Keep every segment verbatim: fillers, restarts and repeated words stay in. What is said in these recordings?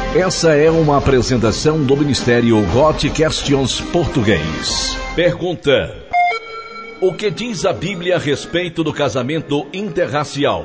Essa é uma apresentação do Ministério Got Questions Português. Pergunta: o que diz a Bíblia a respeito do casamento interracial?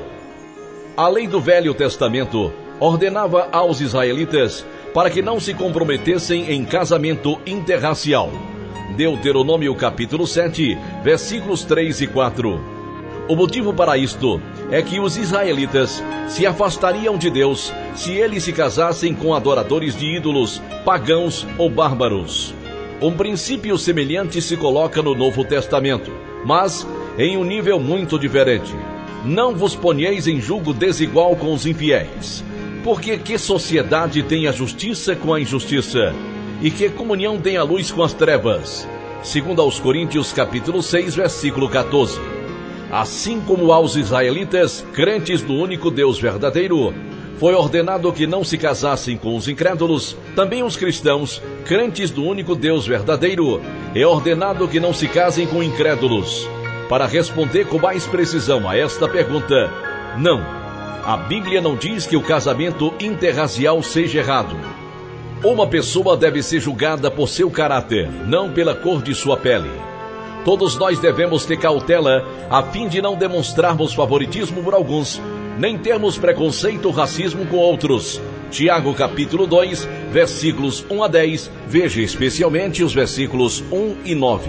A lei do Velho Testamento ordenava aos israelitas para que não se comprometessem em casamento interracial. Deuteronômio capítulo sete, versículos três e quatro. O motivo para isto é que os israelitas se afastariam de Deus se eles se casassem com adoradores de ídolos, pagãos ou bárbaros. Um princípio semelhante se coloca no Novo Testamento, mas em um nível muito diferente. Não vos ponheis em julgo desigual com os infiéis, porque que sociedade tem a justiça com a injustiça? E que comunhão tem a luz com as trevas? Segundo aos Coríntios capítulo seis, versículo quatorze. Assim como aos israelitas, crentes do único Deus verdadeiro, foi ordenado que não se casassem com os incrédulos, também os cristãos, crentes do único Deus verdadeiro, é ordenado que não se casem com incrédulos. Para responder com mais precisão a esta pergunta, não. A Bíblia não diz que o casamento interracial seja errado. Uma pessoa deve ser julgada por seu caráter, não pela cor de sua pele. Todos nós devemos ter cautela a fim de não demonstrarmos favoritismo por alguns, nem termos preconceito ou racismo com outros. Tiago capítulo dois, versículos um a dez, veja especialmente os versículos um e nove.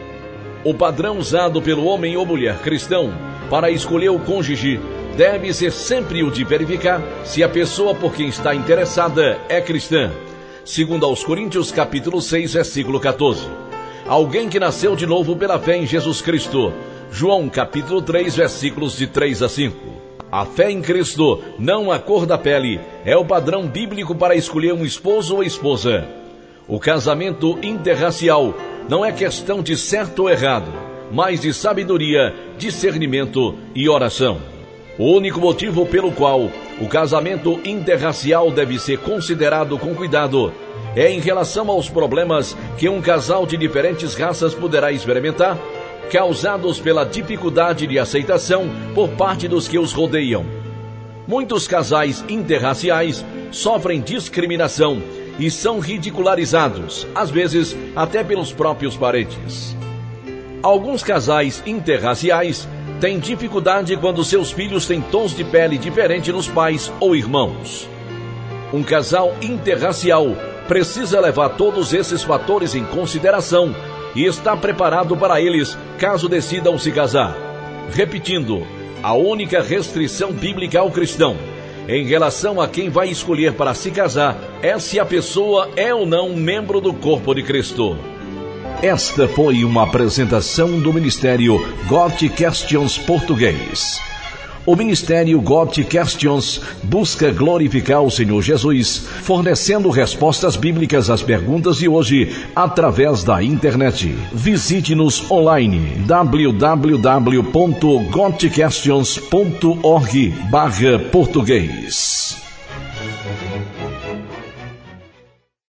O padrão usado pelo homem ou mulher cristão para escolher o cônjuge deve ser sempre o de verificar se a pessoa por quem está interessada é cristã. Segundo aos Coríntios capítulo seis, versículo quatorze. Alguém que nasceu de novo pela fé em Jesus Cristo. João capítulo três, versículos de três a cinco. A fé em Cristo, não a cor da pele, é o padrão bíblico para escolher um esposo ou esposa. O casamento interracial não é questão de certo ou errado, mas de sabedoria, discernimento e oração. O único motivo pelo qual o casamento interracial deve ser considerado com cuidado é em relação aos problemas que um casal de diferentes raças poderá experimentar, causados pela dificuldade de aceitação por parte dos que os rodeiam. Muitos casais interraciais sofrem discriminação e são ridicularizados, às vezes até pelos próprios parentes. Alguns casais interraciais têm dificuldade quando seus filhos têm tons de pele diferentes dos pais ou irmãos. Um casal interracial precisa levar todos esses fatores em consideração e está preparado para eles caso decidam se casar. Repetindo, a única restrição bíblica ao cristão em relação a quem vai escolher para se casar é se a pessoa é ou não membro do corpo de Cristo. Esta foi uma apresentação do Ministério Got Questions Português. O Ministério Got Questions busca glorificar o Senhor Jesus, fornecendo respostas bíblicas às perguntas de hoje através da internet. Visite-nos online w w w ponto got questions ponto org barra português.